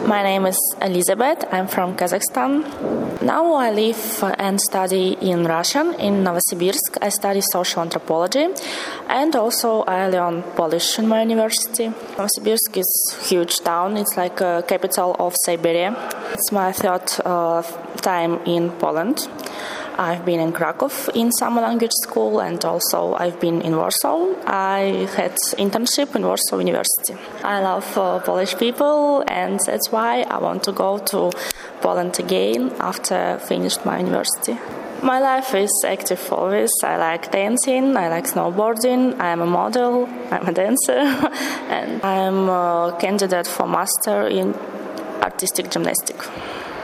My name is Elizabeth. I'm from Kazakhstan. Now I live and study in Russia, in Novosibirsk. I study social anthropology and also I learn Polish in my university. Novosibirsk is a huge town. It's like a capital of Siberia. It's my third time in Poland. I've been in Krakow in summer language school and also I've been in Warsaw. I had internship in Warsaw University. I love Polish people and that's why I want to go to Poland again after finished my university. My life is active always. I like dancing, I like snowboarding, I'm a model, I'm a dancer and I'm a candidate for master in artistic gymnastics.